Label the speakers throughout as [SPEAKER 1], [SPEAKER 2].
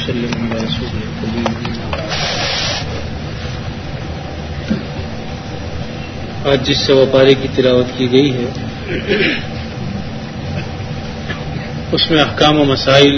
[SPEAKER 1] وسلم على رسوله الكريم. آج جس سے وپارے کی تلاوت کی گئی ہے اس میں احکام و مسائل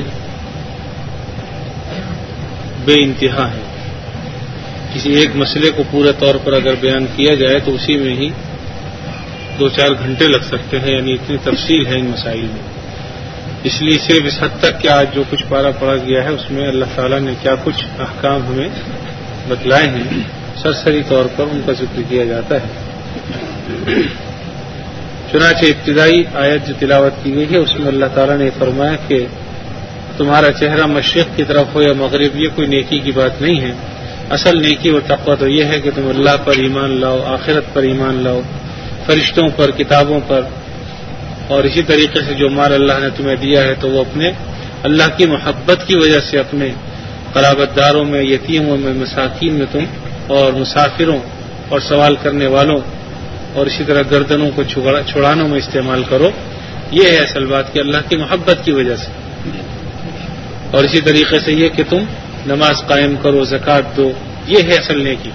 [SPEAKER 1] بے انتہا ہے. کسی ایک مسئلے کو پورے طور پر اگر بیان کیا جائے تو اسی میں ہی 2-4 گھنٹے لگ سکتے ہیں، یعنی اتنی تفصیل ہے ان مسائل میں. اس لیے صرف اس حد تک کہ آج جو کچھ پارہ پڑھا گیا ہے اس میں اللہ تعالیٰ نے کیا کچھ احکام ہمیں بتلائے ہیں سرسری طور پر ان کا ذکر کیا جاتا ہے. چنانچہ ابتدائی آیت جو تلاوت کی گئی ہے اس میں اللہ تعالیٰ نے فرمایا کہ تمہارا چہرہ مشرق کی طرف ہو یا مغرب، یہ کوئی نیکی کی بات نہیں ہے. اصل نیکی و تقویٰ تو یہ ہے کہ تم اللہ پر ایمان لاؤ، آخرت پر ایمان لاؤ، فرشتوں پر، کتابوں پر، اور اسی طریقے سے جو مال اللہ نے تمہیں دیا ہے تو وہ اپنے اللہ کی محبت کی وجہ سے اپنے قرابت داروں میں، یتیموں میں، مساکین میں تم اور مسافروں اور سوال کرنے والوں اور اسی طرح گردنوں کو چھڑانوں میں استعمال کرو. یہ ہے اصل بات کہ اللہ کی محبت کی وجہ سے. اور اسی طریقے سے یہ کہ تم نماز قائم کرو، زکوٰۃ دو، یہ ہے اصل نیکی.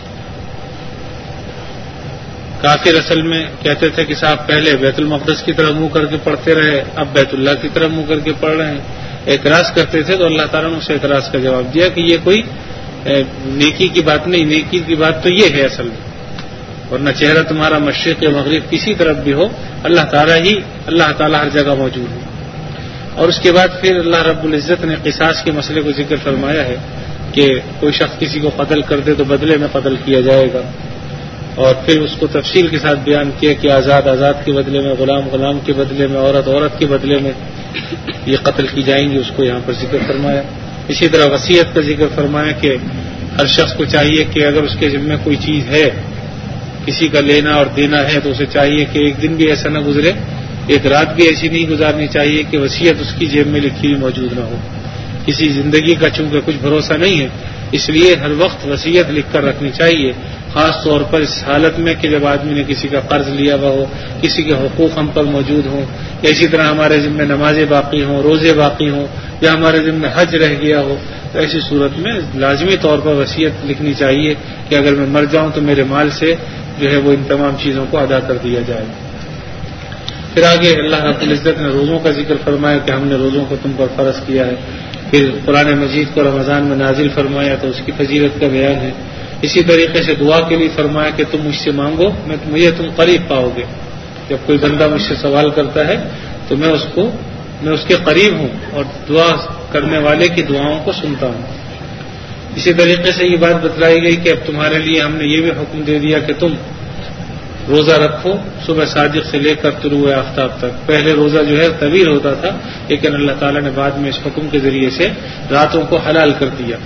[SPEAKER 1] کافر اصل میں کہتے تھے کہ صاحب پہلے بیت المقدس کی طرف منہ کر کے پڑھتے رہے، اب بیت اللہ کی طرف منہ کر کے پڑھ رہے ہیں. اعتراض کرتے تھے تو اللہ تعالیٰ نے اسے اعتراض کا جواب دیا کہ یہ کوئی نیکی کی بات نہیں، نیکی کی بات تو یہ ہے اصل میں. ورنہ چہرہ تمہارا مشرق یا مغرب کسی طرف بھی ہو، اللہ تعالیٰ ہر جگہ موجود ہے. اور اس کے بعد پھر اللہ رب العزت نے قصاص کے مسئلے کو ذکر فرمایا ہے کہ کوئی شخص کسی کو قتل کر دے تو بدلے میں قتل کیا جائے گا. اور پھر اس کو تفصیل کے ساتھ بیان کیا کہ آزاد کے بدلے میں، غلام کے بدلے میں، عورت کے بدلے میں یہ قتل کی جائیں گی. اس کو یہاں پر ذکر فرمایا. اسی طرح وصیت کا ذکر فرمایا کہ ہر شخص کو چاہیے کہ اگر اس کے ذمہ کوئی چیز ہے، کسی کا لینا اور دینا ہے، تو اسے چاہیے کہ ایک دن بھی ایسا نہ گزرے، ایک رات بھی ایسی نہیں گزارنی چاہیے کہ وصیت اس کی جیب میں لکھی ہوئی موجود نہ ہو. کسی زندگی کا چونکہ کچھ بھروسہ نہیں ہے، اس لیے ہر وقت وصیت لکھ کر رکھنی چاہیے، خاص طور پر اس حالت میں کہ جب آدمی نے کسی کا قرض لیا ہوا ہو، کسی کے حقوق ہم پر موجود ہوں، یا اسی طرح ہمارے ذمہ نمازیں باقی ہوں، روزے باقی ہوں، یا ہمارے ذمہ حج رہ گیا ہو. تو ایسی صورت میں لازمی طور پر وصیت لکھنی چاہیے کہ اگر میں مر جاؤں تو میرے مال سے جو ہے وہ ان تمام چیزوں کو ادا کر دیا جائے. پھر آگے اللہ رب العزت نے روزوں کا ذکر فرمایا کہ ہم نے روزوں کو تم پر فرض کیا ہے. پھر قرآن مجید کو رمضان میں نازل فرمایا تو اس کی فضیلت کا بیان ہے. اسی طریقے سے دعا کے لیے فرمایا کہ تم مجھ سے مانگو، مجھے تم قریب پاؤ گے. جب کوئی بندہ مجھ سے سوال کرتا ہے تو میں اس کے قریب ہوں اور دعا کرنے والے کی دعاؤں کو سنتا ہوں. اسی طریقے سے یہ بات بتلائی گئی کہ اب تمہارے لیے ہم نے یہ بھی حکم دے دیا کہ تم روزہ رکھو صبح صادق سے لے کر طلوع آفتاب تک. پہلے روزہ جو ہے طویل ہوتا تھا، لیکن اللہ تعالیٰ نے بعد میں اس حکم کے ذریعے سے راتوں کو حلال کر دیا.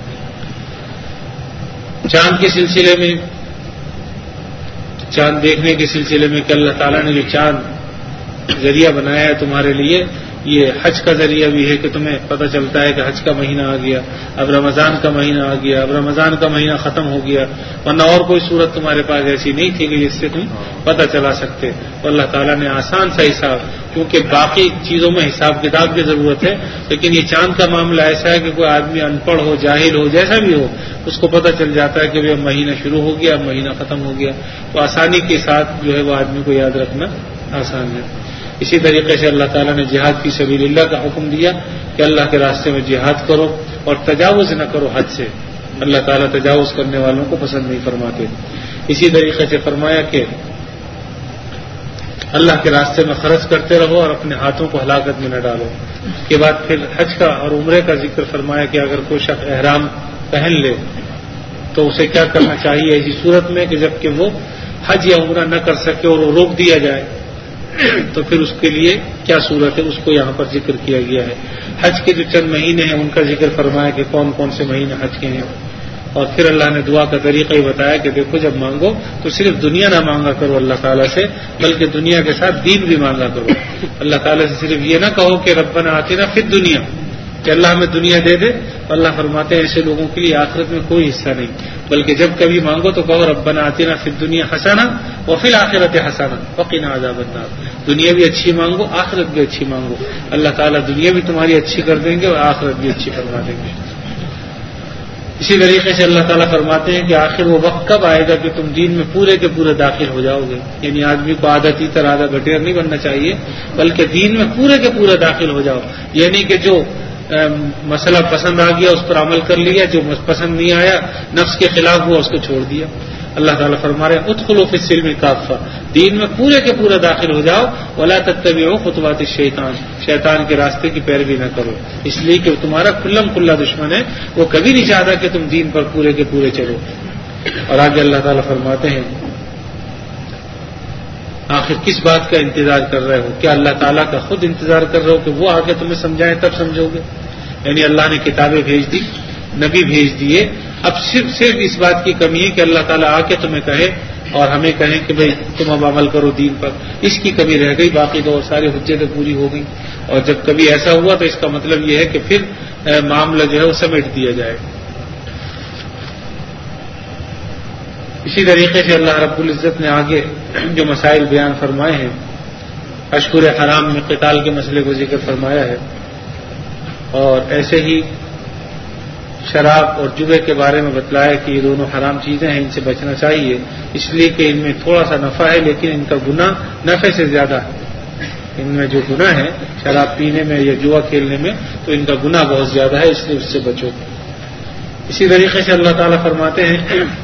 [SPEAKER 1] چاند کے سلسلے میں، چاند دیکھنے کے سلسلے میں کہ اللہ تعالیٰ نے جو چاند ذریعہ بنایا ہے تمہارے لیے، یہ حج کا ذریعہ بھی ہے کہ تمہیں پتہ چلتا ہے کہ حج کا مہینہ آ گیا، اب رمضان کا مہینہ آ گیا، اب رمضان کا مہینہ ختم ہو گیا. ورنہ اور کوئی صورت تمہارے پاس ایسی نہیں تھی کہ جس سے تم پتہ چلا سکتے. تو اللہ تعالیٰ نے آسان سا حساب، کیونکہ باقی چیزوں میں حساب کتاب کی ضرورت ہے، لیکن یہ چاند کا معاملہ ایسا ہے کہ کوئی آدمی ان پڑھ ہو، جاہل ہو، جیسا بھی ہو، اس کو پتہ چل جاتا ہے کہ اب مہینہ شروع ہو گیا، اب مہینہ ختم ہو گیا. تو آسانی کے ساتھ جو ہے وہ آدمی کو یاد رکھنا آسان ہے. اسی طریقے سے اللہ تعالیٰ نے جہاد فی سبیل اللہ کا حکم دیا کہ اللہ کے راستے میں جہاد کرو اور تجاوز نہ کرو حد سے. اللہ تعالیٰ تجاوز کرنے والوں کو پسند نہیں فرماتے. اسی طریقے سے فرمایا کہ اللہ کے راستے میں خرچ کرتے رہو اور اپنے ہاتھوں کو ہلاکت میں نہ ڈالو. اس کے بعد پھر حج کا اور عمرے کا ذکر فرمایا کہ اگر کوئی شخص احرام پہن لے تو اسے کیا کرنا چاہیے ایسی صورت میں کہ جب کہ وہ حج یا عمرہ نہ کر سکے اور وہ روک دیا جائے تو پھر اس کے لیے کیا صورت ہے، اس کو یہاں پر ذکر کیا گیا ہے. حج کے جو چند مہینے ہیں ان کا ذکر فرمایا کہ کون کون سے مہینے حج کے ہیں. اور پھر اللہ نے دعا کا طریقہ ہی بتایا کہ دیکھو جب مانگو تو صرف دنیا نہ مانگا کرو اللہ تعالیٰ سے، بلکہ دنیا کے ساتھ دین بھی مانگا کرو. اللہ تعالیٰ سے صرف یہ نہ کہو کہ ربنا آتنا فی الدنیا، کہ اللہ ہمیں دنیا دے دے. اللہ فرماتے ہیں ایسے لوگوں کے لیے آخرت میں کوئی حصہ نہیں، بلکہ جب کبھی مانگو تو کہو ربنا آتنا فی الدنیا حسنہ وفی الآخرۃ حسنہ وقنا عذاب النار. دنیا بھی اچھی مانگو، آخرت بھی اچھی مانگو. اللہ تعالیٰ دنیا بھی تمہاری اچھی کر دیں گے اور آخرت بھی اچھی کروا دیں گے. اسی طریقے سے اللہ تعالیٰ فرماتے ہیں کہ آخر وہ وقت کب آئے گا کہ تم دین میں پورے کے پورے داخل ہو جاؤ گے. یعنی آدمی کو آدھا تیتر آدھا بٹیر نہیں بننا چاہیے، بلکہ دین میں پورے کے پورے داخل ہو جاؤ. یعنی کہ جو مسئلہ پسند آ گیا اس پر عمل کر لیا، جو پسند نہیں آیا نفس کے خلاف ہوا اس کو چھوڑ دیا. اللہ تعالیٰ فرما رہے ہیں ادخلوا فی السلم کافہ، دین میں پورے کے پورے داخل ہو جاؤ. ولا تتبعوا خطوات الشیطان، شیطان کے راستے کی پیروی نہ کرو، اس لیے کہ تمہارا کھلم کھلا دشمن ہے. وہ کبھی نہیں چاہتا کہ تم دین پر پورے کے پورے چلو. اور آگے اللہ تعالیٰ فرماتے ہیں آخر کس بات کا انتظار کر رہے ہو؟ کیا اللہ تعالیٰ کا خود انتظار کر رہے ہو کہ وہ آ کے تمہیں سمجھائیں تب سمجھو گے؟ یعنی اللہ نے کتابیں بھیج دی، نبی بھیج دیے، اب صرف اس بات کی کمی ہے کہ اللہ تعالیٰ آ کے تمہیں کہے اور ہمیں کہیں کہ بھئی تم اب عمل کرو دین پر. اس کی کمی رہ گئی، باقی تو ساری حجتیں پوری ہو گئی. اور جب کبھی ایسا ہوا تو اس کا مطلب یہ ہے کہ پھر معاملہ جو ہے وہ سمیٹ دیا جائے. اسی طریقے سے اللہ رب العزت نے آگے جو مسائل بیان فرمائے ہیں، اشہر حرام میں قتال کے مسئلے کو ذکر فرمایا ہے، اور ایسے ہی شراب اور جوے کے بارے میں بتلایا کہ یہ دونوں حرام چیزیں ہیں، ان سے بچنا چاہیے، اس لیے کہ ان میں تھوڑا سا نفع ہے لیکن ان کا گناہ نفع سے زیادہ ہے. ان میں جو گناہ ہے شراب پینے میں یا جوا کھیلنے میں تو ان کا گناہ بہت زیادہ ہے، اس لیے اس سے بچو. اسی طریقے سے اللہ تعالیٰ فرماتے ہیں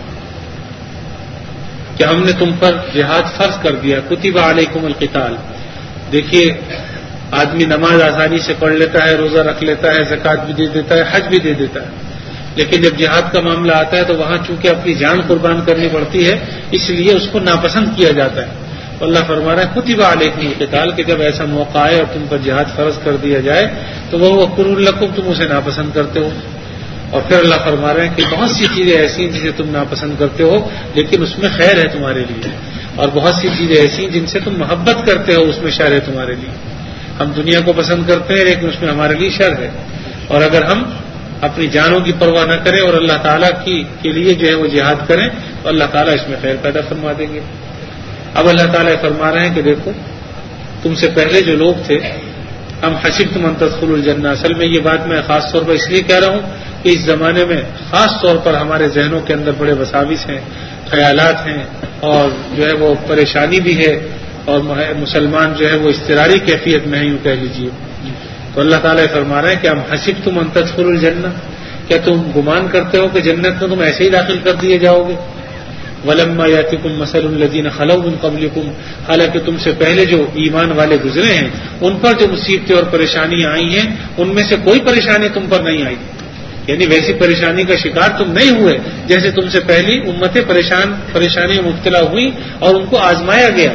[SPEAKER 1] کہ ہم نے تم پر جہاد فرض کر دیا. کتب علیکم القتال. دیکھیے آدمی نماز آسانی سے پڑھ لیتا ہے، روزہ رکھ لیتا ہے، زکوٰۃ بھی دے دیتا ہے، حج بھی دے دیتا ہے، لیکن جب جہاد کا معاملہ آتا ہے تو وہاں چونکہ اپنی جان قربان کرنی پڑتی ہے اس لیے اس کو ناپسند کیا جاتا ہے. اللہ فرما رہا ہے کتب علیکم القتال کہ جب ایسا موقع آئے اور تم پر جہاد فرض کر دیا جائے تو وہ کرہ لکم، تم اسے ناپسند کرتے ہو. اور پھر اللہ فرما رہے ہیں کہ بہت سی چیزیں ایسی ہیں جسے تم ناپسند کرتے ہو لیکن اس میں خیر ہے تمہارے لیے، اور بہت سی چیزیں ایسی ہیں جن سے تم محبت کرتے ہو اس میں شر ہے تمہارے لیے. ہم دنیا کو پسند کرتے ہیں لیکن اس میں ہمارے لیے شر ہے، اور اگر ہم اپنی جانوں کی پرواہ نہ کریں اور اللہ تعالیٰ کے لیے جو ہے وہ جہاد کریں تو اللہ تعالیٰ اس میں خیر پیدا فرما دیں گے. اب اللہ تعالیٰ فرما رہے ہیں کہ دیکھو تم سے پہلے جو لوگ تھے ہم حسبتم ان تدخلوا الجنہ، اصل میں یہ بات میں خاص طور پر اس لیے کہہ رہا ہوں کہ اس زمانے میں خاص طور پر ہمارے ذہنوں کے اندر بڑے وساوس ہیں، خیالات ہیں، اور جو ہے وہ پریشانی بھی ہے، اور مسلمان جو ہے وہ اضطراری کیفیت میں ہے، یوں کہہ لیجیے. تو اللہ تعالیٰ فرما رہے ہیں کہ ہم حسبتم ان تدخلوا الجنہ، کیا تم گمان کرتے ہو کہ جنت میں تم ایسے ہی داخل کر دیے جاؤ گے؟ وَلَمَّا يَأْتِكُم مَّثَلُ الَّذِينَ خَلَوْا مِن قَبْلِكُم، حالانکہ تم سے پہلے جو ایمان والے گزرے ہیں ان پر جو مصیبتیں اور پریشانیاں آئی ہیں ان میں سے کوئی پریشانی تم پر نہیں آئی. یعنی ویسی پریشانی کا شکار تم نہیں ہوئے جیسے تم سے پہلی امتیں پریشانی میں مبتلا ہوئی اور ان کو آزمایا گیا.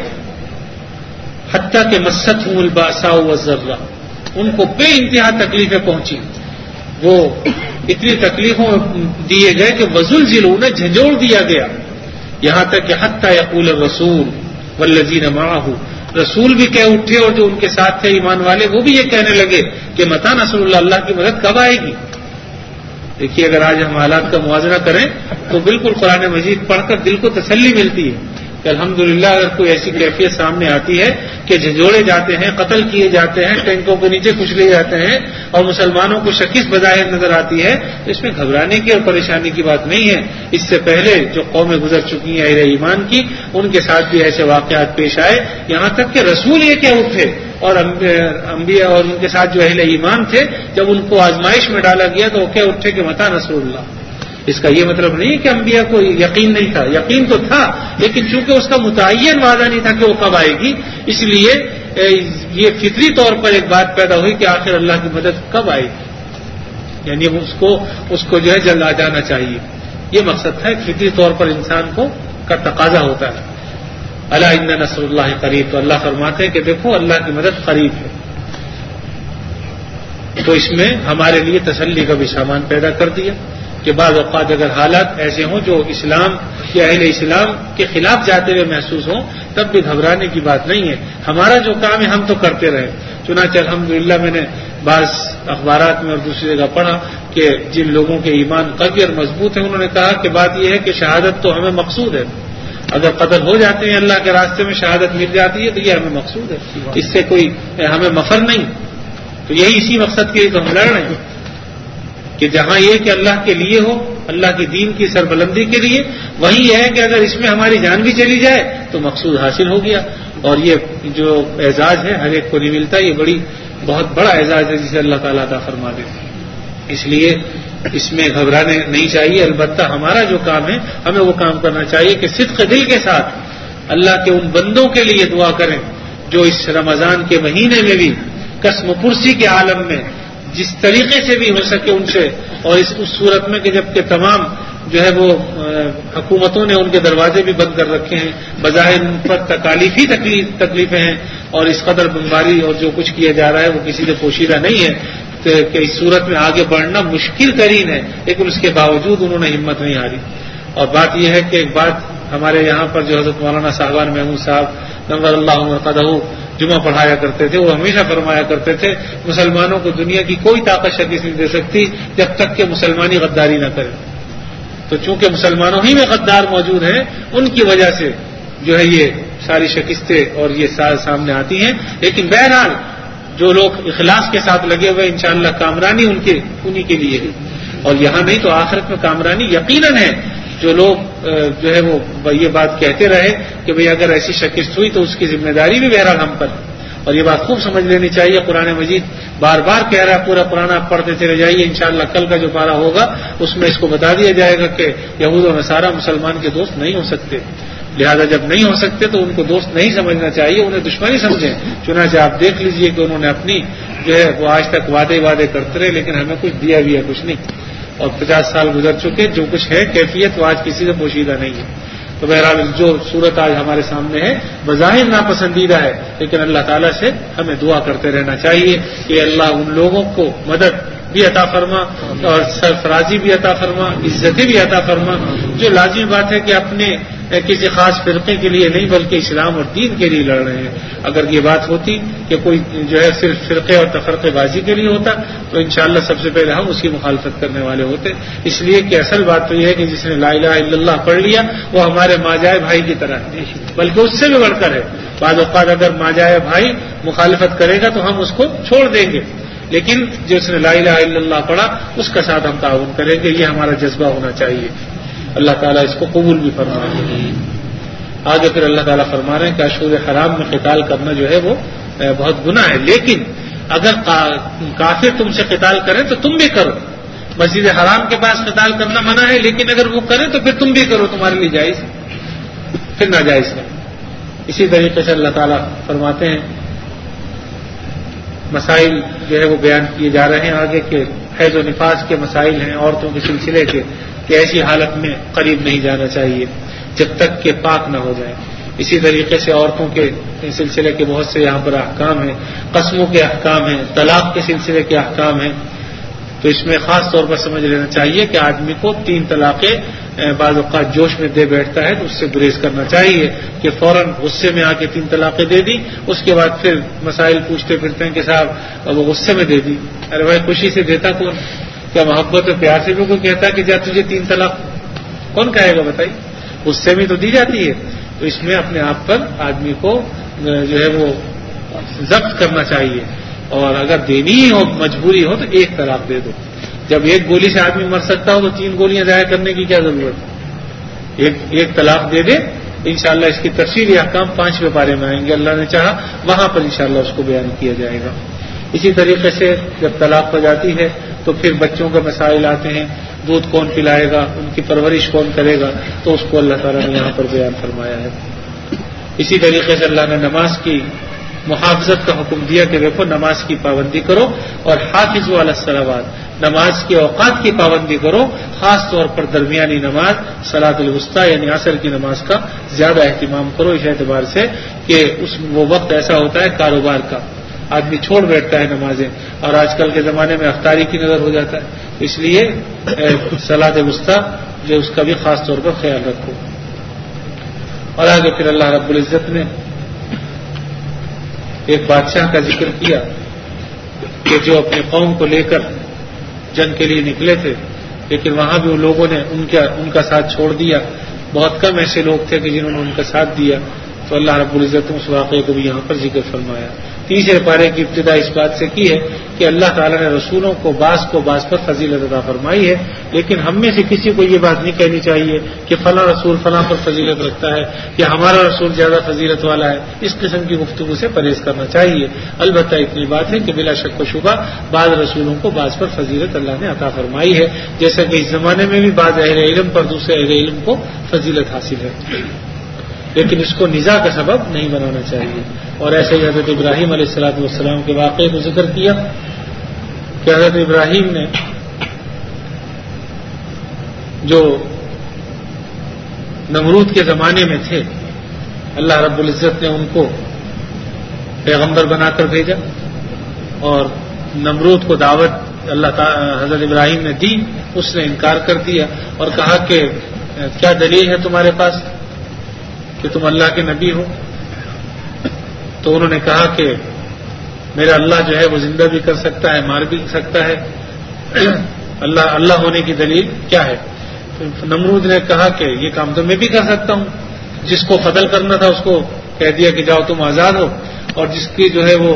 [SPEAKER 1] حتیٰ کہ مستہم الباساء والضراء، ان کو بے انتہا تکلیفیں پہنچی، وہ اتنی تکلیفوں دیے گئے کہ وزلزلوا، انہیں جھنجھوڑ دیا گیا، یہاں تک کہ حتیٰ یقول الرسول والذین معہ، رسول بھی کہہ اٹھے اور جو ان کے ساتھ تھے ایمان والے وہ بھی یہ کہنے لگے کہ متی نصر اللہ، اللہ کی مدد کب آئے گی. دیکھیے اگر آج ہم حالات کا موازنہ کریں تو بالکل قرآن مجید پڑھ کر دل کو تسلی ملتی ہے کہ الحمدللہ اگر کوئی ایسی کیفیت سامنے آتی ہے کہ جھنجھوڑے جاتے ہیں، قتل کیے جاتے ہیں، ٹینکوں کے نیچے کچلے جاتے ہیں اور مسلمانوں کو شکست بظاہر نظر آتی ہے تو اس میں گھبرانے کی اور پریشانی کی بات نہیں ہے. اس سے پہلے جو قومیں گزر چکی ہیں اہل ایمان کی، ان کے ساتھ بھی ایسے واقعات پیش آئے، یہاں تک کہ رسول یہ کہہ اٹھے اور انبیاء اور ان کے ساتھ جو اہل ایمان تھے جب ان کو آزمائش میں ڈالا گیا تو وہ کہہ اٹھے کہ متی نصر اللہ. اس کا یہ مطلب نہیں کہ انبیاء کو یقین نہیں تھا، یقین تو تھا لیکن چونکہ اس کا متعین وعدہ نہیں تھا کہ وہ کب آئے گی، اس لیے یہ فطری طور پر ایک بات پیدا ہوئی کہ آخر اللہ کی مدد کب آئے گی، یعنی اس کو جو ہے جلد آ جانا چاہیے. یہ مقصد تھا، فطری طور پر انسان کا تقاضا ہوتا ہے. الا ان نصر اللہ قریب، تو اللہ فرماتے ہیں کہ دیکھو اللہ کی مدد قریب ہے. تو اس میں ہمارے لیے تسلی کا بھی سامان پیدا کر دیا. کہ بعض اوقات اگر حالات ایسے ہوں جو اسلام یا اہل اسلام کے خلاف جاتے ہوئے محسوس ہوں تب بھی گھبرانے کی بات نہیں ہے. ہمارا جو کام ہے ہم تو کرتے رہے. چنانچہ الحمدللہ میں نے بعض اخبارات میں اور دوسری جگہ پڑھا کہ جن لوگوں کے ایمان قوی اور مضبوط ہیں انہوں نے کہا کہ بات یہ ہے کہ شہادت تو ہمیں مقصود ہے. اگر قتل ہو جاتے ہیں اللہ کے راستے میں شہادت مل جاتی ہے تو یہ ہمیں مقصود ہے, اس سے کوئی ہمیں مفر نہیں. تو یہی اسی مقصد کے لیے تو ہم لڑ رہے ہیں کہ جہاں یہ کہ اللہ کے لیے ہو, اللہ کے دین کی سربلندی کے لیے, وہیں یہ ہے کہ اگر اس میں ہماری جان بھی چلی جائے تو مقصود حاصل ہو گیا. اور یہ جو اعزاز ہے ہر ایک کو نہیں ملتا, یہ بہت بڑا اعزاز ہے جسے اللہ تعالیٰ عطا فرما دے. اس لیے اس میں گھبرانے نہیں چاہیے. البتہ ہمارا جو کام ہے ہمیں وہ کام کرنا چاہیے کہ صدق دل کے ساتھ اللہ کے ان بندوں کے لیے دعا کریں جو اس رمضان کے مہینے میں بھی قسم پرسی کے عالم میں جس طریقے سے بھی ہو سکے ان سے, اور اس صورت میں کہ جب کہ تمام جو ہے وہ حکومتوں نے ان کے دروازے بھی بند کر رکھے ہیں, بظاہر ان پر تکالیفی تکلیفیں ہیں, اور اس قدر بمباری اور جو کچھ کیا جا رہا ہے وہ کسی سے پوشیدہ نہیں ہے کہ اس صورت میں آگے بڑھنا مشکل ترین ہے, لیکن اس کے باوجود انہوں نے ہمت نہیں ہاری. اور بات یہ ہے کہ ایک بات ہمارے یہاں پر جو حضرت مولانا صاحبان محمود صاحب نور اللہ مرقدہ جمعہ پڑھایا کرتے تھے, وہ ہمیشہ فرمایا کرتے تھے مسلمانوں کو دنیا کی کوئی طاقت شکست نہیں دے سکتی جب تک کہ مسلمانی غداری نہ کرے. تو چونکہ مسلمانوں ہی میں غدار موجود ہیں ان کی وجہ سے جو ہے یہ ساری شکستیں اور یہ سامنے آتی ہیں. لیکن بہرحال جو لوگ اخلاص کے ساتھ لگے ہوئے انشاءاللہ کامرانی انہی کے لیے ہے, اور یہاں نہیں تو آخرت میں کامرانی یقیناً ہے. جو لوگ جو ہے وہ یہ بات کہتے رہے کہ بھئی اگر ایسی شکست ہوئی تو اس کی ذمہ داری بھی بہرحال ہم پر, اور یہ بات خوب سمجھ لینی چاہیے. قرآن مجید بار بار کہہ رہا ہے, پورا قرآن آپ پڑھتے چلے جائیے, انشاءاللہ کل کا جو پارہ ہوگا اس میں اس کو بتا دیا جائے گا کہ یہود و نصارہ مسلمان کے دوست نہیں ہو سکتے. لہذا جب نہیں ہو سکتے تو ان کو دوست نہیں سمجھنا چاہیے, انہیں دشمنی سمجھیں. چنانچہ آپ دیکھ لیجئے کہ انہوں نے اپنی جو ہے وہ آج تک وعدے کرتے رہے, لیکن ہمیں کچھ دیا بھی ہے کچھ نہیں, اور 50 سال گزر چکے, جو کچھ ہے کیفیت وہ آج کسی سے پوشیدہ نہیں ہے. تو بہرحال جو صورت آج ہمارے سامنے ہے بظاہر ناپسندیدہ ہے, لیکن اللہ تعالیٰ سے ہمیں دعا کرتے رہنا چاہیے کہ اللہ ان لوگوں کو مدد بھی عطا فرما اور سرفرازی بھی عطا فرما, عزتیں بھی عطا فرما, جو لازمی بات ہے کہ اپنے کسی خاص فرقے کے لیے نہیں بلکہ اسلام اور دین کے لیے لڑ رہے ہیں. اگر یہ بات ہوتی کہ کوئی جو ہے صرف فرقے اور تفرقے بازی کے لیے ہوتا تو انشاءاللہ سب سے پہلے ہم اس کی مخالفت کرنے والے ہوتے. اس لیے کہ اصل بات تو یہ ہے کہ جس نے لا الہ الا اللہ پڑھ لیا وہ ہمارے ماجائے بھائی کی طرح ہے, بلکہ اس سے بھی بڑھ کر ہے. بعض اوقات اگر ماجائے بھائی مخالفت کرے گا تو ہم اس کو چھوڑ دیں گے, لیکن جس نے لا الہ الا اللہ پڑھا اس کا ساتھ ہم تعاون کریں گے. یہ ہمارا جذبہ ہونا چاہیے. اللہ تعالیٰ اس کو قبول بھی فرمائے. آگے پھر اللہ تعالیٰ فرما رہے ہیں کہ اشہر حرام میں قتال کرنا جو ہے وہ بہت گناہ ہے, لیکن اگر کافر تم سے قتال کریں تو تم بھی کرو. مسجد حرام کے پاس قتال کرنا منع ہے, لیکن اگر وہ کریں تو پھر تم بھی کرو, تمہارے لیے جائز پھر ناجائز ہے. اسی طریقے سے اللہ تعالیٰ فرماتے ہیں مسائل جو ہے وہ بیان کیے جا رہے ہیں آگے کہ حیض و نفاس کے مسائل ہیں عورتوں کے سلسلے کے, کہ ایسی حالت میں قریب نہیں جانا چاہیے جب تک کہ پاک نہ ہو جائے. اسی طریقے سے عورتوں کے سلسلے کے بہت سے یہاں پر احکام ہیں, قسموں کے احکام ہیں, طلاق کے سلسلے کے احکام ہیں. تو اس میں خاص طور پر سمجھ لینا چاہیے کہ آدمی کو 3 طلاقیں بعض اوقات جوش میں دے بیٹھتا ہے تو اس سے گریز کرنا چاہیے کہ فوراً غصے میں آ کے 3 طلاقیں دے دی, اس کے بعد پھر مسائل پوچھتے پھرتے ہیں کہ صاحب وہ غصے میں دے دی. ارے بھائی خوشی سے دیتا کون؟ کیا محبت و پیار سے بھی کوئی کہتا ہے کہ جا تجھے 3 طلاق کون کہے گا بتائیے؟ غصے میں تو دی جاتی ہے. تو اس میں اپنے آپ پر آدمی کو جو ہے وہ ضبط کرنا چاہیے, اور اگر دینی ہی ہو مجبوری ہو تو 1 طلاق دے دو. جب 1 گولی سے آدمی مر سکتا ہو تو 3 گولیاں ضائع کرنے کی کیا ضرورت ہے؟ ایک طلاق دے دے. انشاءاللہ اس کی تفصیلی احکام 5ویں پارے میں آئیں گے, اللہ نے چاہا وہاں پر انشاءاللہ اس کو بیان کیا جائے گا. اسی طریقے سے جب طلاق ہو جاتی ہے تو پھر بچوں کے مسائل آتے ہیں, دودھ کون پلائے گا, ان کی پرورش کون کرے گا, تو اس کو اللہ تعالیٰ نے یہاں پر بیان فرمایا ہے. اسی طریقے سے اللہ نے نماز کی محافظت کا حکم دیا کہ دیکھو نماز کی پابندی کرو, اور حافظوا علی الصلوات, نماز کے اوقات کی پابندی کرو, خاص طور پر درمیانی نماز صلاۃ الوسطی یعنی عصر کی نماز کا زیادہ اہتمام کرو, اس اعتبار سے کہ وہ وقت ایسا ہوتا ہے کاروبار کا, آدمی چھوڑ بیٹھتا ہے نمازیں، اور آج کل کے زمانے میں افطاری کی نظر ہو جاتا ہے. اس لیے صلاۃ وسطی جو اس کا بھی خاص طور پر خیال رکھو. اور آگے پھر اللہ رب العزت نے ایک بادشاہ کا ذکر کیا کہ جو اپنی قوم کو لے کر جنگ کے لیے نکلے تھے، لیکن وہاں بھی ان لوگوں نے ان کا ساتھ چھوڑ دیا. بہت کم ایسے لوگ تھے کہ جنہوں نے ان کا ساتھ دیا. تو اللہ رب العزت نے اس واقعے کو بھی یہاں پر ذکر فرمایا. تیسرے پارے کی ابتدا اس بات سے کی ہے کہ اللہ تعالیٰ نے رسولوں کو بعض پر فضیلت عطا فرمائی ہے، لیکن ہم میں سے کسی کو یہ بات نہیں کہنی چاہیے کہ فلاں رسول فلاں پر فضیلت رکھتا ہے یا ہمارا رسول زیادہ فضیلت والا ہے. اس قسم کی گفتگو سے پرہیز کرنا چاہیے. البتہ اتنی بات ہے کہ بلا شک و شبہ بعض رسولوں کو بعض پر فضیلت اللہ نے عطا فرمائی ہے، جیسا کہ اس زمانے میں بھی بعض اہل علم پر دوسرے اہل علم کو فضیلت حاصل ہے، لیکن اس کو نزاع کا سبب نہیں بنانا چاہیے. اور ایسے ہی حضرت ابراہیم علیہ السلام کے واقعے کو ذکر کیا کہ حضرت ابراہیم نے جو نمرود کے زمانے میں تھے، اللہ رب العزت نے ان کو پیغمبر بنا کر بھیجا، اور نمرود کو دعوت حضرت ابراہیم نے دی. اس نے انکار کر دیا اور کہا کہ کیا دلیل ہے تمہارے پاس کہ تم اللہ کے نبی ہو؟ تو انہوں نے کہا کہ میرا اللہ جو ہے وہ زندہ بھی کر سکتا ہے، مار بھی سکتا ہے، اللہ ہونے کی دلیل کیا ہے؟ نمرود نے کہا کہ یہ کام تو میں بھی کر سکتا ہوں. جس کو قتل کرنا تھا اس کو کہہ دیا کہ جاؤ تم آزاد ہو، اور جس کی جو ہے وہ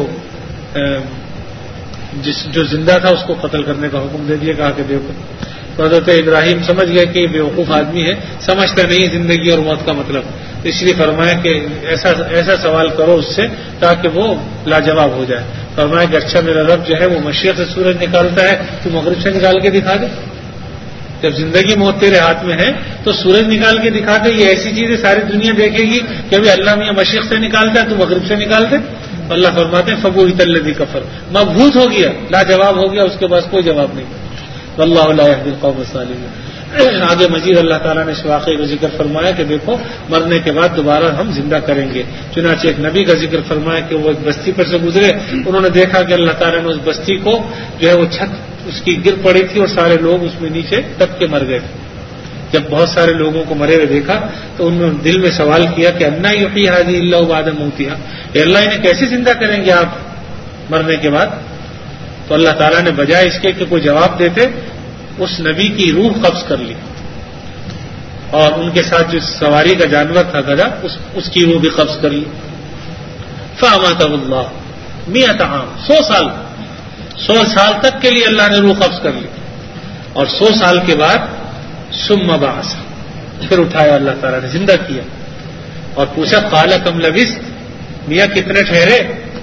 [SPEAKER 1] جو زندہ تھا اس کو قتل کرنے کا حکم دے دیا. کہا کہ دیکھو. تو حضرت ابراہیم سمجھ گئے کہ بیوقوف آدمی ہے، سمجھتا نہیں زندگی اور موت کا مطلب. اس لیے فرمایا کہ ایسا سوال کرو اس سے تاکہ وہ لاجواب ہو جائے. فرمایا کہ اچھا میرا رب جو ہے وہ مشرق سے سورج نکالتا ہے، تو مغرب سے نکال کے دکھا دے. جب زندگی موت تیرے ہاتھ میں ہے تو سورج نکال کے دکھا دے. یہ ایسی چیزیں ساری دنیا دیکھے گی کہ ابھی اللہ میاں مشرق سے نکالتا ہے تو مغرب سے نکال دے. اللہ فرماتے ہیں فبوہت الذی کفر، مبہوت ہو گیا، لاجواب ہو گیا، اس کے پاس کوئی جواب نہیں. واللہ لا یہدی القوم الظالمین. آگے مزید اللہ تعالیٰ نے اس واقعے کا ذکر فرمایا کہ دیکھو مرنے کے بعد دوبارہ ہم زندہ کریں گے. چنانچہ ایک نبی کا ذکر فرمایا کہ وہ ایک بستی پر سے گزرے، انہوں نے دیکھا کہ اللہ تعالیٰ نے اس بستی کو جو ہے وہ چھت اس کی گر پڑی تھی اور سارے لوگ اس میں نیچے دب کے مر گئے. جب بہت سارے لوگوں کو مرے ہوئے دیکھا تو انہوں نے دل میں سوال کیا کہ انا یحیی ھذہ الا بعد موتھا، کہ اللہ انہیں کیسے زندہ کریں گے آپ مرنے کے بعد؟ تو اللہ تعالیٰ نے بجائے اس کے کہ کوئی جواب دیتے اس نبی کی روح قبض کر لی، اور ان کے ساتھ جو سواری کا جانور تھا گدھا اس کی روح بھی قبض کر لی. فاماتہ اللہ 100 عام، 100 سال تک کے لیے اللہ نے روح قبض کر لی، اور 100 سال کے بعد ثم بعث، پھر اٹھایا اللہ تعالیٰ نے، زندہ کیا. اور پوچھا قال کم لبثت، میاں کتنے ٹھہرے؟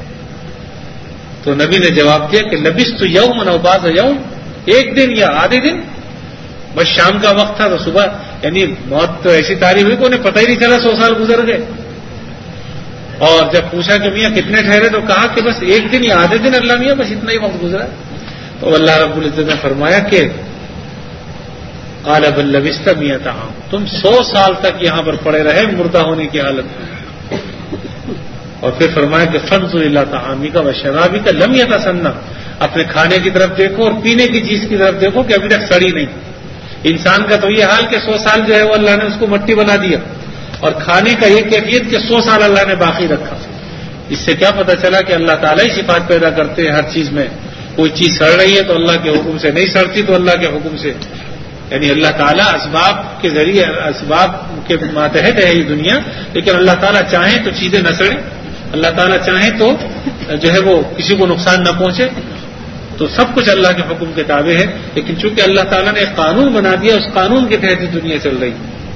[SPEAKER 1] تو نبی نے جواب دیا کہ لبثت یوما او بعض یوم، ایک دن یا آدھے دن، بس شام کا وقت تھا تو صبح، یعنی موت تو ایسی تاریخ ہوئی کہ انہیں پتہ ہی نہیں چلا 100 سال گزر گئے. اور جب پوچھا کہ میاں کتنے ٹھہرے تو کہا کہ بس ایک دن یا آدھے دن اللہ میاں، بس اتنا ہی وقت گزرا. تو اللہ رب العزت نے فرمایا کہ قال بل لبثت 100 عام، تم 100 سال تک یہاں پر پڑے رہے مردہ ہونے کی حالت میں. اور پھر فرمایا کہ فانظر الی طعامک وشرابک لم یتسنہ، اپنے کھانے کی طرف دیکھو اور پینے کی چیز کی طرف دیکھو کہ ابھی تک سڑی نہیں. انسان کا تو یہ حال کہ 100 سال جو ہے وہ اللہ نے اس کو مٹی بنا دیا، اور کھانے کا یہ کیفیت کہ 100 سال اللہ نے باقی رکھا. اس سے کیا پتہ چلا کہ اللہ تعالیٰ ہی صفات پیدا کرتے ہیں ہر چیز میں. کوئی چیز سڑ رہی ہے تو اللہ کے حکم سے، نہیں سڑتی تو اللہ کے حکم سے. یعنی اللہ تعالیٰ اسباب کے ذریعے، اسباب کے ماتحت ہے یہ دنیا، لیکن اللہ تعالیٰ چاہیں تو چیزیں نہ سڑیں، اللہ تعالیٰ چاہیں تو جو ہے وہ کسی کو نقصان نہ پہنچے. تو سب کچھ اللہ کے حکم کے تابع ہے، لیکن چونکہ اللہ تعالیٰ نے ایک قانون بنا دیا، اس قانون کے تحت دنیا چل رہی.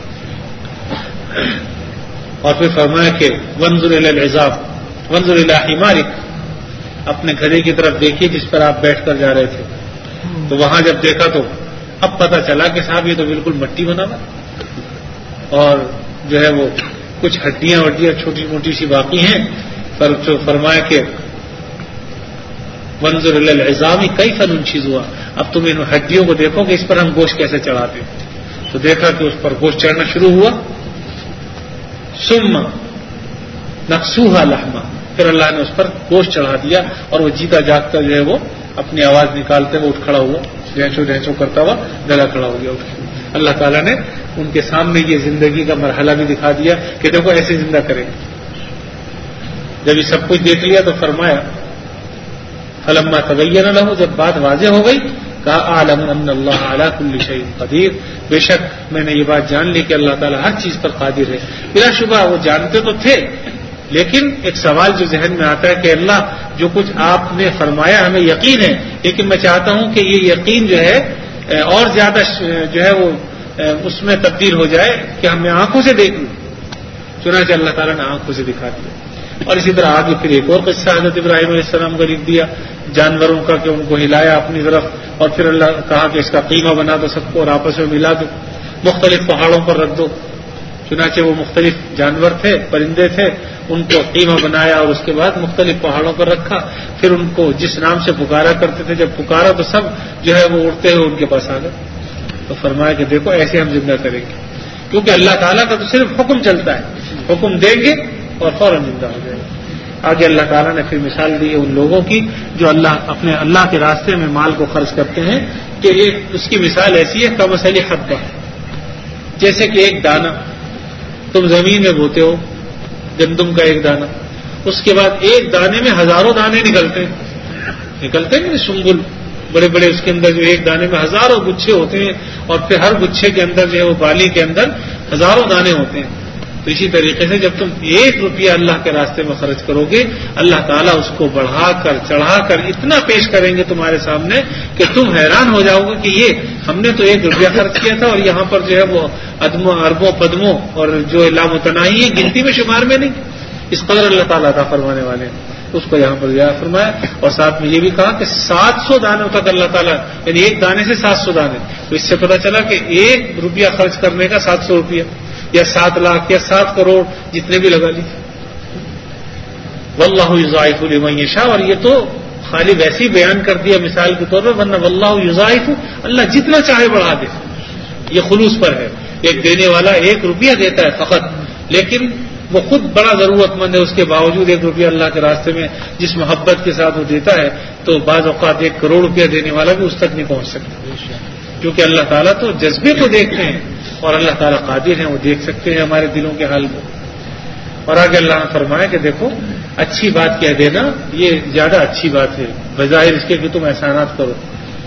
[SPEAKER 1] اور پھر فرمایا کہ وانظر الی العظام وانظر الی حمارک، اپنے گدھے کی طرف دیکھیے جس پر آپ بیٹھ کر جا رہے تھے. تو وہاں جب دیکھا تو اب پتہ چلا کہ صاحب یہ تو بالکل مٹی بنا ہوا، اور جو ہے وہ کچھ ہڈیاں چھوٹی موٹی سی باقی ہیں. فرمایا کہ وانظر الی العظام کیف ننشزها، اب تم ان ہڈیوں کو دیکھو کہ اس پر ہم گوشت کیسے چڑھاتے ہیں. تو دیکھا کہ اس پر گوشت چڑھنا شروع ہوا. ثم نقصوها لحما، پھر اللہ نے اس پر گوشت چڑھا دیا اور وہ جیتا جاگتا جو ہے وہ اپنی آواز نکالتے ہوئے اٹھ کھڑا ہوا، ڈھینچو کرتا ہوا گلا کھڑا ہو گیا اٹھ کے۔ اللہ تعالیٰ نے ان کے سامنے یہ زندگی کا مرحلہ بھی دکھا دیا کہ دیکھو ایسے زندہ کریں۔ جب یہ سب کچھ دیکھ لیا تو فرمایا فلما تبین لہ، جب بات واضح ہو گئی کہا اعلم ان اللہ علی کل شیء قدیر، بے شک میں نے یہ بات جان لی کہ اللہ تعالیٰ ہر چیز پر قادر ہے۔ بلا شبہ وہ جانتے تو تھے، لیکن ایک سوال جو ذہن میں آتا ہے کہ اللہ جو کچھ آپ نے فرمایا ہمیں یقین ہے، لیکن میں چاہتا ہوں کہ یہ یقین جو ہے اور زیادہ جو ہے وہ اس میں تبدیل ہو جائے کہ ہمیں آنکھوں سے دیکھ لوں۔ چنانچہ اللہ تعالیٰ نے آنکھوں سے دکھا دیا۔ اور اسی طرح آگے پھر ایک اور قصہ حضرت ابراہیم علیہ السلام کا لکھ دیا جانوروں کا کہ ان کو ہلایا اپنی طرف، اور پھر اللہ کہا کہ اس کا قیمہ بنا دو سب کو اور آپس میں ملا دو، مختلف پہاڑوں پر رکھ دو۔ چنانچہ وہ مختلف جانور تھے، پرندے تھے، ان کو قیمہ بنایا اور اس کے بعد مختلف پہاڑوں پر رکھا، پھر ان کو جس نام سے پکارا کرتے تھے جب پکارا تو سب جو ہے وہ اڑتے ہوئے ان کے پاس آ گئے۔ تو فرمایا کہ دیکھو ایسے ہم زندہ کریں گے، کیونکہ اللہ تعالیٰ کا تو صرف حکم چلتا ہے، حکم دیں گے اور فوراً زندہ ہو جائے گا۔ آگے اللہ تعالیٰ نے پھر مثال دی ہے ان لوگوں کی جو اللہ کے راستے میں مال کو خرچ کرتے ہیں کہ اس کی مثال ایسی ہے کمثل حبہ، جیسے کہ ایک دانہ تم زمین میں بوتے ہو، گندم کا ایک دانہ، اس کے بعد ایک دانے میں ہزاروں دانے نکلتے ہیں سنبل بڑے بڑے، اس کے اندر جو ایک دانے میں ہزاروں گچھے ہوتے ہیں، اور پھر ہر گچھے کے اندر جو ہے وہ بالی کے اندر ہزاروں دانے ہوتے ہیں۔ تو اسی طریقے سے جب تم 1 روپیہ اللہ کے راستے میں خرچ کرو گے، اللہ تعالیٰ اس کو بڑھا کر چڑھا کر اتنا پیش کریں گے تمہارے سامنے کہ تم حیران ہو جاؤ گے کہ یہ ہم نے تو 1 روپیہ خرچ کیا تھا اور یہاں پر جو ہے وہ اربوں پدموں اور جو لامتناہی ہے گنتی میں شمار میں نہیں، اس قدر اللہ تعالیٰ عطا فرمانے والے ہیں۔ اس کو یہاں پر یاد فرمایا، اور ساتھ میں یہ بھی کہا کہ 700 دانوں تک اللہ تعالیٰ، یعنی ایک دانے سے 700 دانے، تو اس سے پتہ چلا کہ 1 روپیہ خرچ کرنے کا 700 روپیہ یا 7 لاکھ یا 7 کروڑ جتنے بھی لگا لیجیے۔ واللہ یضاعف لمن یشاء، اور یہ تو خالی ویسے ہی بیان کر دیا مثال کے طور پر، ورنہ واللہ یضاعف، اللہ جتنا چاہے بڑھا دے، یہ خلوص پر ہے۔ ایک دینے والا 1 روپیہ دیتا ہے فقط، لیکن وہ خود بڑا ضرورت مند ہے، اس کے باوجود 1 روپیہ اللہ کے راستے میں جس محبت کے ساتھ وہ دیتا ہے، تو بعض اوقات 1 کروڑ روپیہ دینے والا بھی اس تک نہیں پہنچ سکتا، کیونکہ اللہ تعالیٰ تو جذبے کو دیکھتے ہیں اور اللہ تعالیٰ قادر ہیں، وہ دیکھ سکتے ہیں ہمارے دلوں کے حال کو۔ اور آگے اللہ نے فرمایا کہ دیکھو اچھی بات کہہ دینا یہ زیادہ اچھی بات ہے، بظاہر اس کے کہ تم احسانات کرو،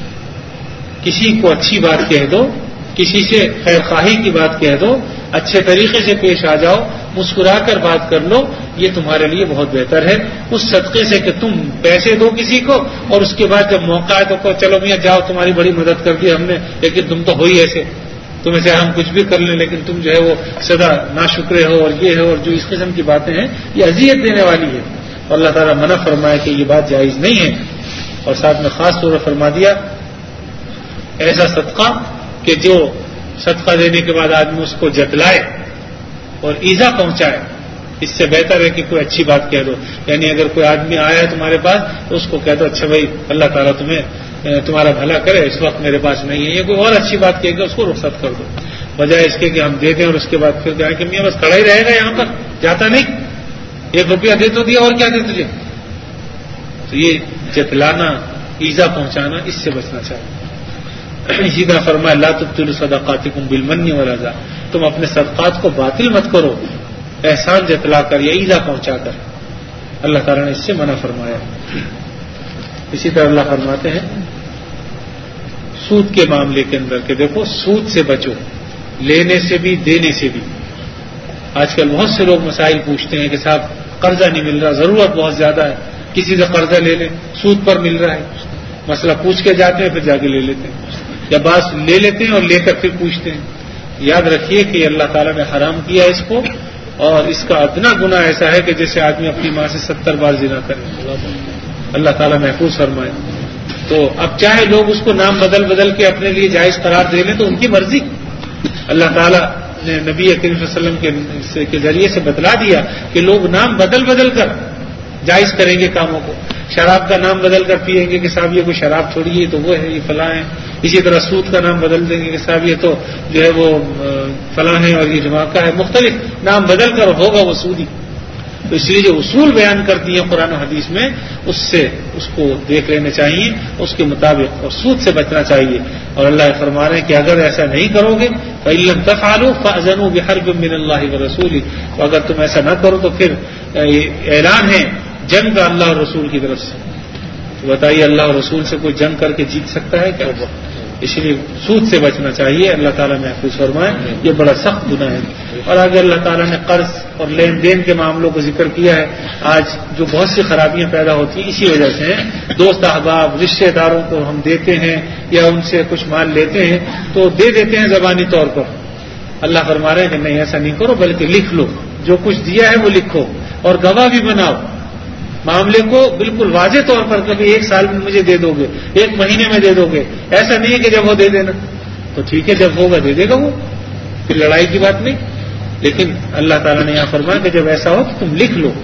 [SPEAKER 1] کسی کو اچھی بات کہہ دو، کسی سے خیر خواہی کی بات کہہ دو، اچھے طریقے سے پیش آ جاؤ، مسکرا کر بات کر لو، یہ تمہارے لیے بہت بہتر ہے اس صدقے سے کہ تم پیسے دو کسی کو اور اس کے بعد جب موقع ہے تو کہو چلو میاں جاؤ تمہاری بڑی مدد کر دی ہم نے، لیکن تم تو ہو ہی ایسے، تمہیں سے ہم کچھ بھی کر لیں لیکن تم جو ہے وہ سدا ناشکرے ہو اور یہ ہو، اور جو اس قسم کی باتیں ہیں یہ اذیت دینے والی ہے، اور اللہ تعالیٰ منع فرمایا کہ یہ بات جائز نہیں ہے۔ اور ساتھ میں خاص طور پر فرما دیا ایسا صدقہ کہ جو صدقہ دینے کے بعد آدمی اس کو جتلائے اور ایذا پہنچائے، اس سے بہتر ہے کہ کوئی اچھی بات کہہ دو، یعنی اگر کوئی آدمی آیا ہے تمہارے پاس تو اس کو کہہ دو اچھا بھائی اللہ تعالیٰ تمہارا بھلا کرے، اس وقت میرے پاس نہیں ہے، یہ کوئی اور اچھی بات کہے گا اس کو رخصت کر دو، بجائے اس کے کہ ہم دے دیں اور اس کے بعد پھر کہیں کہ میاں بس کھڑا ہی رہے گا یہاں پر جاتا نہیں، 1 روپیہ دے تو دیا اور کیا دے تجھے، تو یہ جتلانا ایذا پہنچانا اس سے بچنا چاہیے۔ اسی طرح فرمایا لا تبطلوا صدقاتکم بالمن والاذى، تم اپنے صدقات کو باطل مت کرو احسان جتلا کر یا ایذا پہنچا کر، اللہ تعالیٰ نے اس سے منع فرمایا۔ اسی طرح اللہ فرماتے ہیں سود کے معاملے کے اندر کہ دیکھو سود سے بچو، لینے سے بھی دینے سے بھی۔ آج کل بہت سے لوگ مسائل پوچھتے ہیں کہ صاحب قرضہ نہیں مل رہا، ضرورت بہت زیادہ ہے، کسی سے قرضہ لے لیں، سود پر مل رہا ہے، مسئلہ پوچھ کے جاتے ہیں پھر جا کے لے لیتے ہیں، یا بعض لے لیتے ہیں اور لے کر پھر پوچھتے ہیں۔ یاد رکھیے کہ اللہ تعالیٰ نے حرام کیا اس کو، اور اس کا ادنا گناہ ایسا ہے کہ جیسے آدمی اپنی ماں سے 70 بار زنا کرے، اللہ تعالیٰ محفوظ فرمائے۔ تو اب چاہے لوگ اس کو نام بدل بدل کے اپنے لیے جائز قرار دے لیں تو ان کی مرضی، اللہ تعالیٰ نے نبی کریم صلی اللہ علیہ وسلم کے ذریعے سے بتلا دیا کہ لوگ نام بدل بدل کر جائز کریں گے کاموں کو، شراب کا نام بدل کر پیئیں گے کہ صاحب یہ کوئی شراب چھوڑیے تو وہ ہے یہ فلاں ہے، اسی طرح سود کا نام بدل دیں گے کہ صاحب یہ تو جو ہے وہ فلاں ہے اور یہ جماعت کا ہے، مختلف نام بدل کر ہوگا وہ سودی۔ تو اس لیے جو اصول بیان کر دیے قرآن و حدیث میں اس کو دیکھ لینے چاہیے، اس کے مطابق، اور سود سے بچنا چاہیے. اور اللہ فرما رہے ہیں کہ اگر ایسا نہیں کرو گے فَإِن لَّمْ تَفْعَلُوا فَأْذَنُوا بِحَرْبٍ مِّنَ اللَّهِ وَرَسُولِهِ، تو اگر تم ایسا نہ کرو تو پھر اعلان ہے جنگ کا اللہ اور رسول کی طرف سے. تو بتائیے اللہ اور رسول سے کوئی جنگ کر کے جیت سکتا ہے کیا؟ اس لیے سود سے بچنا چاہیے. اللہ تعالیٰ محفوظ فرمائے، یہ بڑا سخت گناہ ہے. اور آگے اللہ تعالیٰ نے قرض اور لین دین کے معاملوں کو ذکر کیا ہے. آج جو بہت سی خرابیاں پیدا ہوتی ہیں اسی وجہ سے ہیں. دوست احباب رشتہ داروں کو ہم دیتے ہیں یا ان سے کچھ مال لیتے ہیں تو دے دیتے ہیں زبانی طور پر. اللہ فرما رہے ہیں کہ نہیں ایسا نہیں کرو، بلکہ لکھ لو، جو کچھ دیا ہے وہ لکھو اور گواہ بھی بناؤ. معاملے کو بالکل واضح طور پر کبھی 1 سال میں مجھے دے دو گے، 1 مہینے میں دے دو گے، ایسا نہیں ہے کہ جب وہ دے دینا تو ٹھیک ہے، جب ہوگا دے دے گا وہ، پھر لڑائی کی بات نہیں. لیکن اللہ تعالیٰ نے یہاں فرمایا کہ جب ایسا ہو تو تم لکھ لو.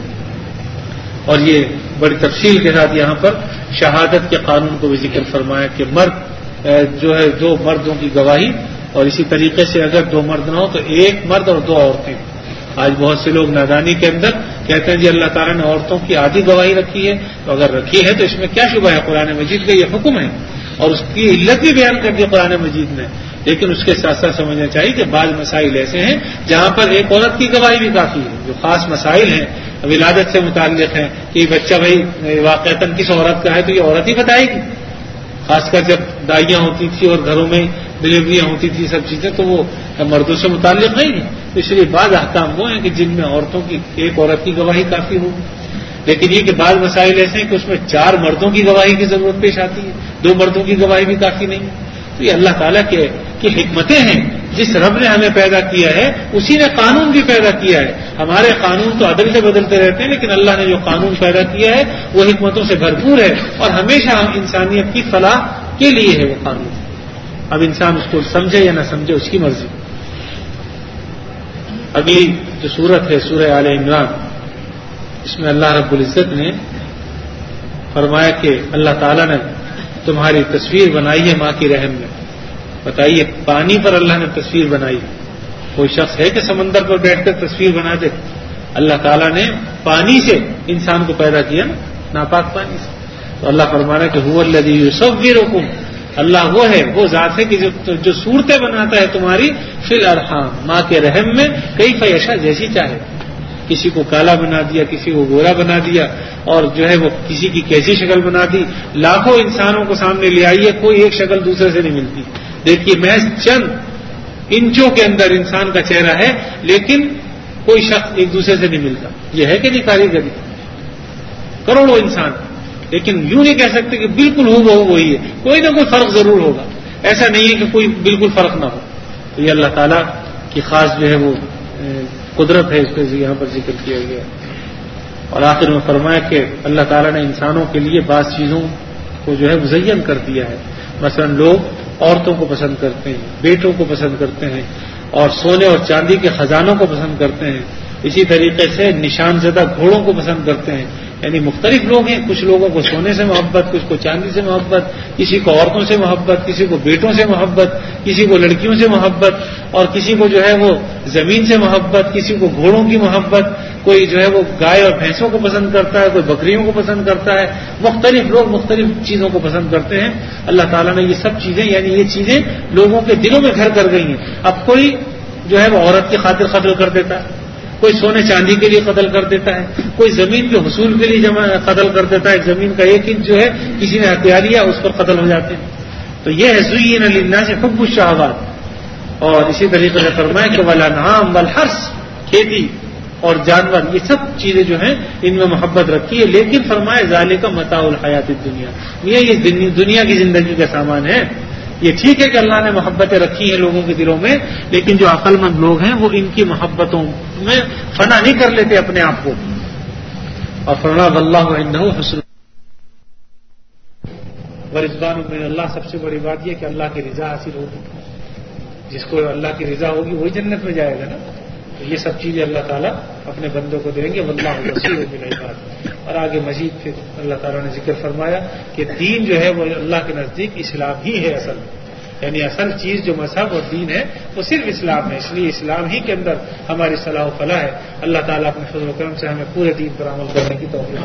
[SPEAKER 1] اور یہ بڑی تفصیل کے ساتھ یہاں پر شہادت کے قانون کو بھی ذکر فرمایا کہ مرد جو ہے 2 مردوں کی گواہی، اور اسی طریقے سے اگر 2 مرد نہ ہو تو 1 مرد اور 2 عورتیں. آج بہت سے لوگ نادانی کے اندر کہتے ہیں جی اللہ تعالیٰ نے عورتوں کی آدھی گواہی رکھی ہے، تو اگر رکھی ہے تو اس میں کیا شبہ ہے؟ قرآن مجید کا یہ حکم ہے اور اس کی علت بھی بیان کر دی قرآن مجید میں. لیکن اس کے ساتھ ساتھ سمجھنا چاہیے کہ بعض مسائل ایسے ہیں جہاں پر ایک عورت کی گواہی بھی کافی ہے. جو خاص مسائل ہیں ولادت سے متعلق ہیں کہ یہ بچہ بھائی واقعتاً کس عورت کا ہے تو یہ عورت ہی بتائے گی. خاص کر جب دائیاں ہوتی تھی اور گھروں میں ڈلیوریاں ہوتی تھی سب چیزیں، تو وہ مردوں سے متعلق نہیں ہے. اس لیے بعض احکام وہ ہیں کہ جن میں عورتوں کی ایک عورت کی گواہی کافی ہو. لیکن یہ کہ بعض مسائل ایسے ہیں کہ اس میں 4 مردوں کی گواہی کی ضرورت پیش آتی ہے، 2 مردوں کی گواہی بھی کافی نہیں. تو یہ اللہ تعالیٰ کی حکمتیں ہیں. جس رب نے ہمیں پیدا کیا ہے اسی نے قانون بھی پیدا کیا ہے. ہمارے قانون تو عدل سے بدلتے رہتے ہیں، لیکن اللہ نے جو قانون پیدا کیا ہے وہ حکمتوں سے بھرپور ہے اور ہمیشہ انسانیت کی فلاح کے لیے ہے وہ قانون. اب انسان اس کو سمجھے یا نہ سمجھے اس کی مرضی. اگلی جو سورت ہے سورہ آل عمران، اس میں اللہ رب العزت نے فرمایا کہ اللہ تعالیٰ نے تمہاری تصویر بنائی ہے ماں کی رحم میں. بتائیے پانی پر اللہ نے تصویر بنائی. کوئی شخص ہے کہ سمندر پر بیٹھ کر تصویر بنا دے؟ اللہ تعالیٰ نے پانی سے انسان کو پیدا کیا نا، ناپاک پانی سے. تو اللہ فرما رہا ہے کہ هو الذی یصورکم، اللہ وہ ہے، وہ ذات ہے کہ جو صورتیں بناتا ہے تمہاری فی الارحام، ماں کے رحم میں، کیف یشاء، جیسی چاہے. کسی کو کالا بنا دیا، کسی کو گورا بنا دیا، اور جو ہے وہ کسی کی کیسی شکل بنا دی. لاکھوں انسانوں کو سامنے لے آئیے، کوئی ایک شکل دوسرے سے نہیں ملتی. دیکھیے محض چند انچوں کے اندر انسان کا چہرہ ہے، لیکن کوئی شخص ایک دوسرے سے نہیں ملتا. یہ ہے کہ نہیں کاریگری؟ کروڑوں انسان، لیکن یوں نہیں کہہ سکتے کہ بالکل ہو وہ وہی ہے. کوئی نہ کوئی فرق ضرور ہوگا. ایسا نہیں ہے کہ کوئی بالکل فرق نہ ہو. تو یہ اللہ تعالیٰ کی خاص جو ہے وہ قدرت ہے، اس کو یہاں پر ذکر کیا گیا. اور آخر میں فرمایا کہ اللہ تعالیٰ نے انسانوں کے لیے بعض چیزوں کو جو ہے مزین کر دیا ہے. مثلا لوگ عورتوں کو پسند کرتے ہیں، بیٹوں کو پسند کرتے ہیں، اور سونے اور چاندی کے خزانوں کو پسند کرتے ہیں. اسی طریقے سے نشان زدہ گھوڑوں کو پسند کرتے ہیں. یعنی مختلف لوگ ہیں، کچھ لوگوں کو سونے سے محبت، کچھ کو چاندی سے محبت، کسی کو عورتوں سے محبت، کسی کو بیٹوں سے محبت، کسی کو لڑکیوں سے محبت، اور کسی کو جو ہے وہ زمین سے محبت، کسی کو گھوڑوں کی محبت، کوئی جو ہے وہ گائے اور بھینسوں کو پسند کرتا ہے، کوئی بکریوں کو پسند کرتا ہے. مختلف لوگ مختلف چیزوں کو پسند کرتے ہیں. اللہ تعالیٰ نے یہ سب چیزیں، یعنی یہ چیزیں لوگوں کے دلوں میں گھر کر گئی ہیں. اب کوئی جو ہے وہ عورت کی خاطر قتل کر دیتا ہے، کوئی سونے چاندی کے لیے قتل کر دیتا ہے، کوئی زمین کے حصول کے لیے قتل کر دیتا ہے. زمین کا 1 انچ جو ہے کسی نے ہتھیار لیا اس پر قتل ہو جاتے ہیں. تو یہ ہے زین للناس حب الشہوات. اور اسی طریقے سے فرمایا کہ والانعام والحرث، کھیتی اور جانور، یہ سب چیزیں جو ہیں ان میں محبت رکھی ہے. لیکن فرمایا ذالک متاع الحیات الدنیا، یہ دنیا کی زندگی کا سامان ہے. یہ ٹھیک ہے کہ اللہ نے محبتیں رکھی ہیں لوگوں کے دلوں میں، لیکن جو عقل مند لوگ ہیں وہ ان کی محبتوں میں فنا نہیں کر لیتے اپنے آپ کو. اور فرمایا واللہ عنہ حسن ورضوان من اللہ. سب سے بڑی بات یہ کہ اللہ کی رضا حاصل ہوگی. جس کو اللہ کی رضا ہوگی وہی جنت میں جائے گا نا. تو یہ سب چیزیں اللہ تعالیٰ اپنے بندوں کو دیں گے. واللہ بصیر بالعباد. اور آگے مزید پھر اللہ تعالیٰ نے ذکر فرمایا کہ دین جو ہے وہ اللہ کے نزدیک اسلام ہی ہے اصل میں. یعنی اصل چیز جو مذہب اور دین ہے وہ صرف اسلام ہے، اس لیے اسلام ہی کے اندر ہماری صلاح و فلاح ہے. اللہ تعالیٰ اپنے فضل و کرم سے ہمیں پورے دین پر عمل کرنے کی توفیق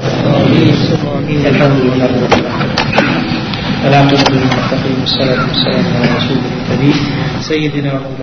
[SPEAKER 1] دے.